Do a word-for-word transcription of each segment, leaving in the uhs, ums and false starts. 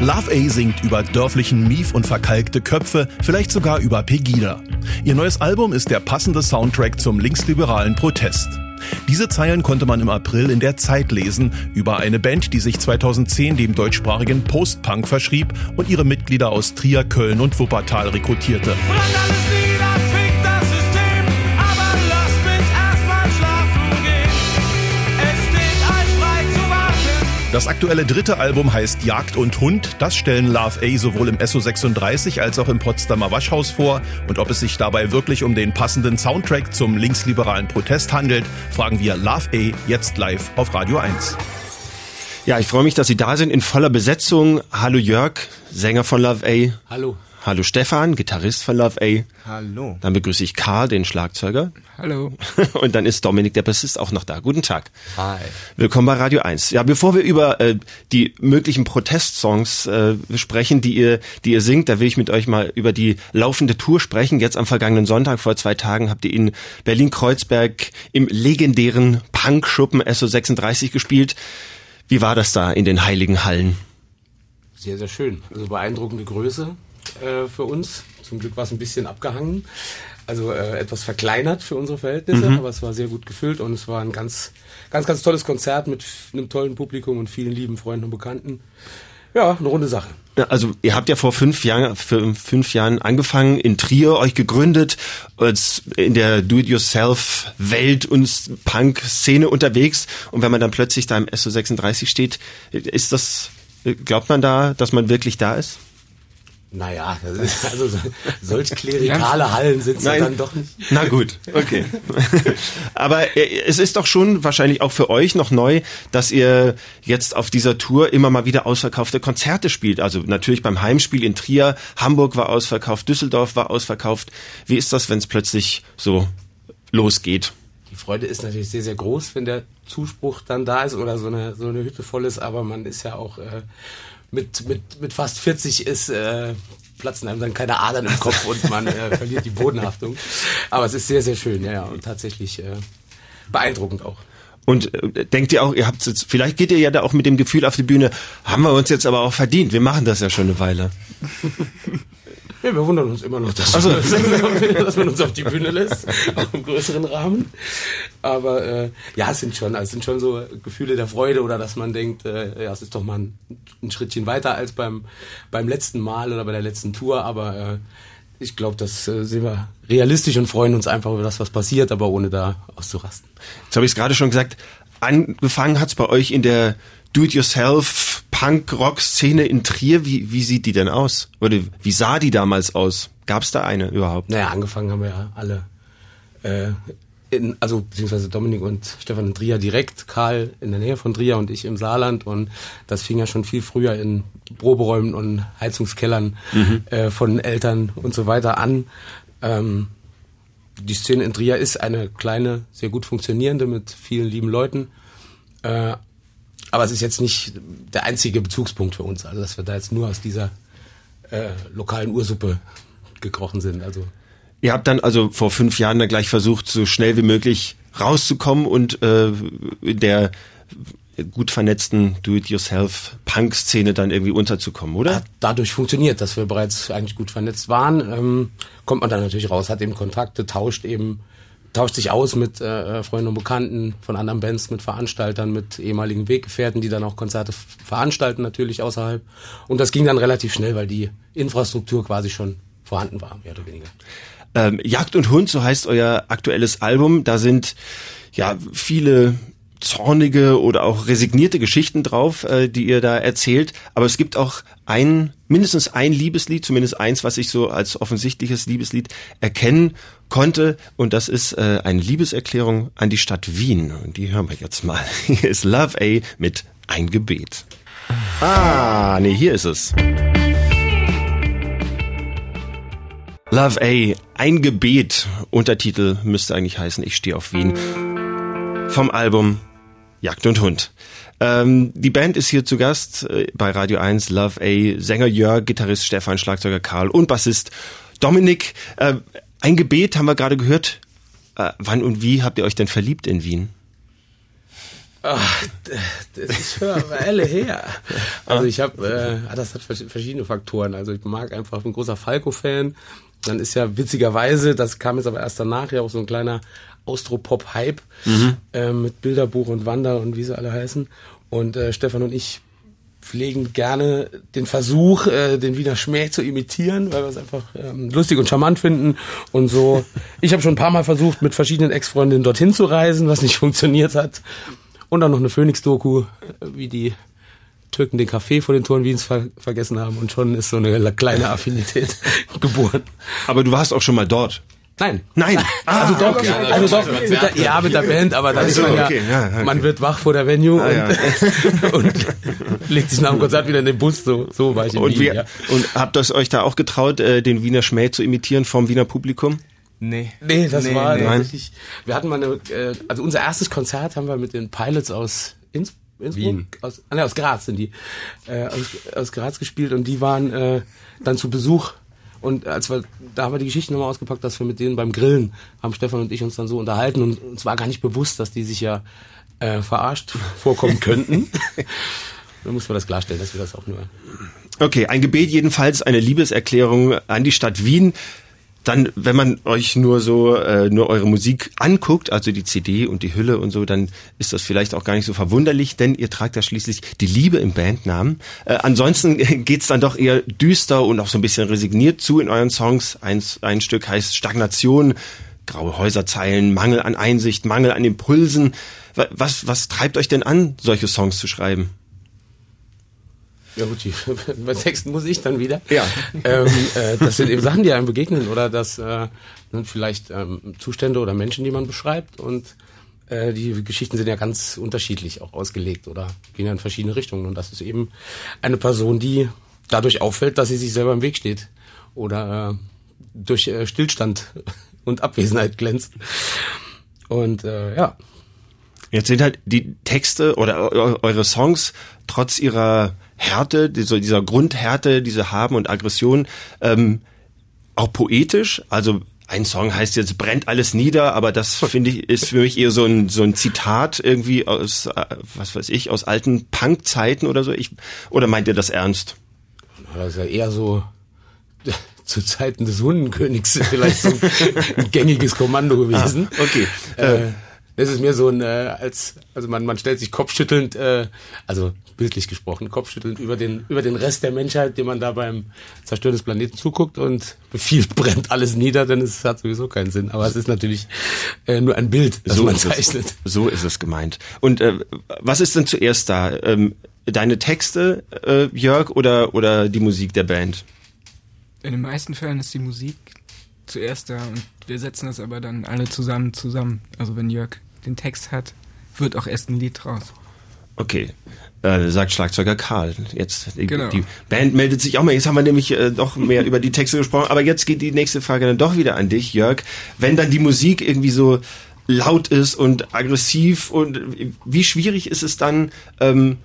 Love A singt über dörflichen Mief und verkalkte Köpfe, vielleicht sogar über Pegida. Ihr neues Album ist der passende Soundtrack zum linksliberalen Protest. Diese Zeilen konnte man im April in der Zeit lesen über eine Band, die sich zweitausendzehn dem deutschsprachigen Post-Punk verschrieb und ihre Mitglieder aus Trier, Köln und Wuppertal rekrutierte. Das aktuelle dritte Album heißt Jagd und Hund. Das stellen Love A sowohl im S O sechsunddreißig als auch im Potsdamer Waschhaus vor. Und ob es sich dabei wirklich um den passenden Soundtrack zum linksliberalen Protest handelt, fragen wir Love A jetzt live auf Radio eins. Ja, ich freue mich, dass Sie da sind in voller Besetzung. Hallo Jörg, Sänger von Love A. Hallo. Hallo Stefan, Gitarrist von Love A. Hallo. Dann begrüße ich Karl, den Schlagzeuger. Hallo. Und dann ist Dominik, der Bassist, auch noch da. Guten Tag. Hi. Willkommen bei Radio eins. Ja, bevor wir über äh, die möglichen Protestsongs äh, sprechen, die ihr, die ihr singt, da will ich mit euch mal über die laufende Tour sprechen. Jetzt am vergangenen Sonntag, vor zwei Tagen, habt ihr in Berlin-Kreuzberg im legendären Punkschuppen S O sechsunddreißig gespielt. Wie war das da in den heiligen Hallen? Sehr, sehr schön. Also beeindruckende Größe äh, für uns. Zum Glück war es ein bisschen abgehangen. Also äh, etwas verkleinert für unsere Verhältnisse, mhm. aber es war sehr gut gefüllt und es war ein ganz, ganz, ganz tolles Konzert mit einem tollen Publikum und vielen lieben Freunden und Bekannten. Ja, eine runde Sache. Ja, also ihr habt ja vor fünf Jahren, für fünf Jahren angefangen, in Trier euch gegründet, als in der Do-it-yourself-Welt und Punk-Szene unterwegs. Und wenn man dann plötzlich da im S O sechsunddreißig steht, ist das, glaubt man da, dass man wirklich da ist? Naja, also solch klerikale Hallen sind es ja dann doch nicht. Na gut, okay. Aber es ist doch schon wahrscheinlich auch für euch noch neu, dass ihr jetzt auf dieser Tour immer mal wieder ausverkaufte Konzerte spielt. Also natürlich beim Heimspiel in Trier, Hamburg war ausverkauft, Düsseldorf war ausverkauft. Wie ist das, wenn es plötzlich so losgeht? Die Freude ist natürlich sehr, sehr groß, wenn der Zuspruch dann da ist oder so eine, so eine Hütte voll ist. Aber man ist ja auch... Äh, Mit, mit, mit fast vierzig ist, äh, platzen einem dann keine Adern im Kopf und man äh, verliert die Bodenhaftung. Aber es ist sehr, sehr schön, ja, ja, und tatsächlich äh, beeindruckend auch. Und äh, denkt ihr auch, ihr habt jetzt, vielleicht geht ihr ja da auch mit dem Gefühl auf die Bühne, haben wir uns jetzt aber auch verdient, wir machen das ja schon eine Weile. Ja, wir wundern uns immer noch, dass, also. dass man uns auf die Bühne lässt, auch im größeren Rahmen. Aber äh, ja, es sind schon, es sind schon so Gefühle der Freude oder dass man denkt, äh, ja, es ist doch mal ein, ein Schrittchen weiter als beim beim letzten Mal oder bei der letzten Tour. Aber äh, ich glaube, das äh, sehen wir realistisch und freuen uns einfach über das, was passiert, aber ohne da auszurasten. Jetzt habe ich es gerade schon gesagt, angefangen hat es bei euch in der Do-it-yourself Punk-Rock-Szene in Trier. Wie, wie sieht die denn aus? Oder wie sah die damals aus? Gab es da eine überhaupt? Naja, angefangen haben wir ja alle, äh, in, also beziehungsweise Dominik und Stefan in Trier direkt, Karl in der Nähe von Trier und ich im Saarland. Und das fing ja schon viel früher in Proberäumen und Heizungskellern mhm. äh, von Eltern und so weiter an. Ähm, die Szene in Trier ist eine kleine, sehr gut funktionierende mit vielen lieben Leuten. Äh, Aber es ist jetzt nicht der einzige Bezugspunkt für uns, also dass wir da jetzt nur aus dieser äh, lokalen Ursuppe gekrochen sind. Also ihr habt dann also vor fünf Jahren dann gleich versucht, so schnell wie möglich rauszukommen und äh, in der gut vernetzten Do-it-yourself-Punk-Szene dann irgendwie unterzukommen, oder? Hat dadurch funktioniert, dass wir bereits eigentlich gut vernetzt waren, ähm, kommt man dann natürlich raus, hat eben Kontakte, tauscht eben tauscht sich aus mit äh, Freunden und Bekannten von anderen Bands, mit Veranstaltern, mit ehemaligen Weggefährten, die dann auch Konzerte f- veranstalten natürlich außerhalb. Und das ging dann relativ schnell, weil die Infrastruktur quasi schon vorhanden war, mehr oder weniger. Ähm, Jagd und Hund, so heißt euer aktuelles Album. Da sind ja viele zornige oder auch resignierte Geschichten drauf, äh, die ihr da erzählt. Aber es gibt auch ein, mindestens ein Liebeslied, zumindest eins, was ich so als offensichtliches Liebeslied erkennen konnte. Und das ist äh, eine Liebeserklärung an die Stadt Wien. Und die hören wir jetzt mal. Hier ist Love A mit Ein Gebet. Ah, nee, hier ist es. Love A, Ein Gebet. Untertitel müsste eigentlich heißen, ich stehe auf Wien. Vom Album Jagd und Hund. Ähm, die Band ist hier zu Gast äh, bei Radio eins. Love A, Sänger Jörg, Gitarrist Stefan, Schlagzeuger Karl und Bassist Dominik. Äh, Ein Gebet haben wir gerade gehört. Äh, wann und wie habt ihr euch denn verliebt in Wien? Ach, das ist schon eine Weile her. Also ich habe, äh, das hat verschiedene Faktoren. Also ich mag einfach, ich bin ein großer Falco-Fan. Dann ist ja witzigerweise, das kam jetzt aber erst danach, ja auch so ein kleiner Austropop-Hype mhm. äh, mit Bilderbuch und Wander und wie sie alle heißen. Und äh, Stefan und ich pflegen gerne den Versuch, äh, den Wiener Schmäh zu imitieren, weil wir es einfach ähm, lustig und charmant finden und so. Ich habe schon ein paar Mal versucht, mit verschiedenen Ex-Freundinnen dorthin zu reisen, was nicht funktioniert hat. Und dann noch eine Phoenix-Doku, wie die Türken den Kaffee vor den Toren Wiens ver- vergessen haben. Und schon ist so eine kleine Affinität geboren. Aber du warst auch schon mal dort. Nein. Nein. Ah, also doch, okay. also doch mit der, ja, mit der Band, aber dann ist man ja, okay. Ja, okay. Man wird wach vor der Venue ah, und, ja. und legt sich nach dem Konzert wieder in den Bus, so, so war ich in und Wien. Wir, ja. Und habt ihr euch da auch getraut, den Wiener Schmäh zu imitieren vom Wiener Publikum? Nee. Nee, das nee, war nee. tatsächlich, wir hatten mal eine, also unser erstes Konzert haben wir mit den Pilots aus Innsbruck, Wien. Aus, ah, ne, aus Graz sind die, äh, aus, aus Graz gespielt und die waren äh, dann zu Besuch. Und als wir, da haben wir die Geschichte nochmal ausgepackt, dass wir mit denen beim Grillen haben Stefan und ich uns dann so unterhalten und uns war gar nicht bewusst, dass die sich ja äh, verarscht vorkommen könnten. Dann muss man das klarstellen, dass wir das auch nur... Okay, ein Gebet jedenfalls, eine Liebeserklärung an die Stadt Wien. Dann, wenn man euch nur so, äh, nur eure Musik anguckt, also die C D und die Hülle und so, dann ist das vielleicht auch gar nicht so verwunderlich, denn ihr tragt ja schließlich die Liebe im Bandnamen. Äh, ansonsten geht's dann doch eher düster und auch so ein bisschen resigniert zu in euren Songs. Ein, ein Stück heißt Stagnation, graue Häuserzeilen, Mangel an Einsicht, Mangel an Impulsen. Was, was treibt euch denn an, solche Songs zu schreiben? Ja gut, bei Texten muss ich dann wieder. Ja. Ähm, äh, das sind eben Sachen, die einem begegnen oder das äh, sind vielleicht ähm, Zustände oder Menschen, die man beschreibt und äh, die Geschichten sind ja ganz unterschiedlich auch ausgelegt oder gehen ja in verschiedene Richtungen und das ist eben eine Person, die dadurch auffällt, dass sie sich selber im Weg steht oder äh, durch äh, Stillstand und Abwesenheit glänzt. Und äh, ja. Jetzt sind halt die Texte oder eure Songs trotz ihrer Härte, dieser, dieser Grundhärte, diese Haben und Aggression, ähm, auch poetisch. Also ein Song heißt jetzt brennt alles nieder, aber das finde ich ist für mich eher so ein so ein Zitat irgendwie aus äh, was weiß ich aus alten Punk-Zeiten oder so. Ich oder meint ihr das ernst? Das ist ja eher so zu Zeiten des Hundenkönigs vielleicht so ein gängiges Kommando gewesen. Ah, okay. Äh, das ist mir so ein, äh, als, also man, man stellt sich kopfschüttelnd, äh, also bildlich gesprochen, kopfschüttelnd über den, über den Rest der Menschheit, dem man da beim Zerstören des Planeten zuguckt und befiehlt, brennt alles nieder, denn es hat sowieso keinen Sinn. Aber es ist natürlich äh, nur ein Bild, das so man zeichnet. Es, so ist es gemeint. Und äh, was ist denn zuerst da? Ähm, deine Texte, äh, Jörg, oder, oder die Musik der Band? In den meisten Fällen ist die Musik zuerst da und wir setzen das aber dann alle zusammen zusammen. Also wenn Jörg den Text hat, wird auch erst ein Lied draus. Okay, äh, sagt Schlagzeuger Karl. Jetzt die, genau. Die Band meldet sich auch mal. Jetzt haben wir nämlich äh, doch mehr über die Texte gesprochen, aber jetzt geht die nächste Frage dann doch wieder an dich, Jörg. Wenn dann die Musik irgendwie so laut ist und aggressiv und wie schwierig ist es dann, ähm,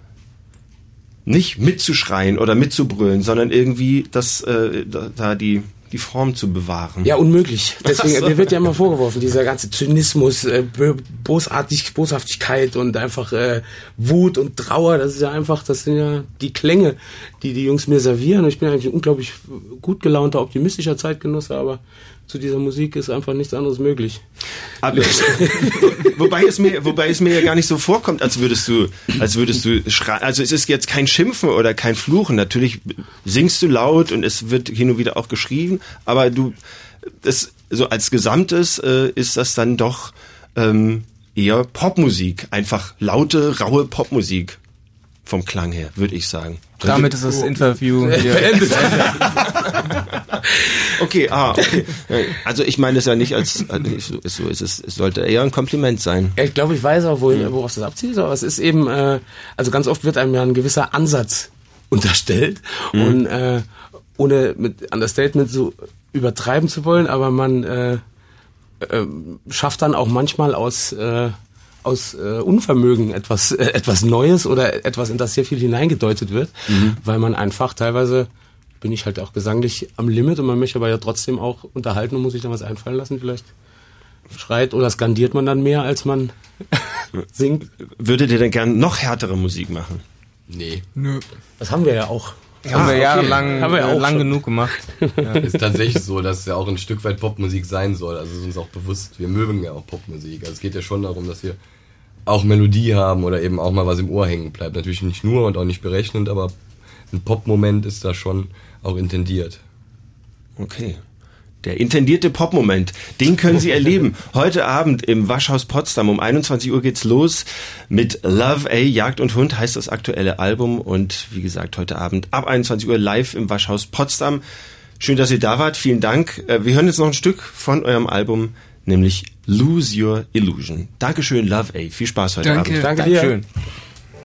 nicht mitzuschreien oder mitzubrüllen, sondern irgendwie das äh, da, da die die Form zu bewahren. Ja, unmöglich. Deswegen, so. Mir wird ja immer vorgeworfen, dieser ganze Zynismus, äh, Bosartig, Boshaftigkeit und einfach äh, Wut und Trauer, das ist ja einfach, das sind ja die Klänge, die die Jungs mir servieren. Und ich bin eigentlich ein unglaublich gut gelaunter, optimistischer Zeitgenosse, aber zu dieser Musik ist einfach nichts anderes möglich. Aber, wobei es mir, wobei es mir ja gar nicht so vorkommt, als würdest du, als würdest du schreien. Also es ist jetzt kein Schimpfen oder kein Fluchen. Natürlich singst du laut und es wird hin und wieder auch geschrien, aber du, das, so als Gesamtes äh, ist das dann doch ähm, eher Popmusik. Einfach laute, raue Popmusik. Vom Klang her, würde ich sagen. Damit ist das Interview beendet. Okay, ah, okay. Also ich meine es ja nicht als, also so ist es, es sollte eher ein Kompliment sein. Ja, ich glaube, ich weiß auch, wohin, worauf das abzielt, aber es ist eben, äh, also ganz oft wird einem ja ein gewisser Ansatz unterstellt mhm. und äh, ohne mit Understatement so übertreiben zu wollen, aber man äh, äh, schafft dann auch manchmal aus äh, aus äh, Unvermögen etwas äh, etwas Neues oder etwas, in das sehr viel hineingedeutet wird, mhm. weil man einfach teilweise bin ich halt auch gesanglich am Limit und man möchte aber ja trotzdem auch unterhalten und muss sich dann was einfallen lassen, vielleicht schreit oder skandiert man dann mehr, als man singt. Würdet ihr denn gern noch härtere Musik machen? Nee. Nö. Das haben wir ja auch. Ja, haben wir okay. jahrelang Haben wir äh, auch lang schon. genug gemacht. Ja. Ist tatsächlich so, dass es ja auch ein Stück weit Popmusik sein soll. Also ist uns auch bewusst, wir mögen ja auch Popmusik. Also es geht ja schon darum, dass wir auch Melodie haben oder eben auch mal was im Ohr hängen bleibt. Natürlich nicht nur und auch nicht berechnend, aber ein Pop-Moment ist da schon auch intendiert. Okay. Der intendierte Pop-Moment, den können Sie erleben. Heute Abend im Waschhaus Potsdam um einundzwanzig Uhr geht's los mit Love A, Jagd und Hund heißt das aktuelle Album und wie gesagt heute Abend ab einundzwanzig Uhr live im Waschhaus Potsdam. Schön, dass ihr da wart, vielen Dank. Wir hören jetzt noch ein Stück von eurem Album, nämlich Lose Your Illusion. Dankeschön, Love A. Viel Spaß heute Danke. Abend. Danke Dankeschön. dir.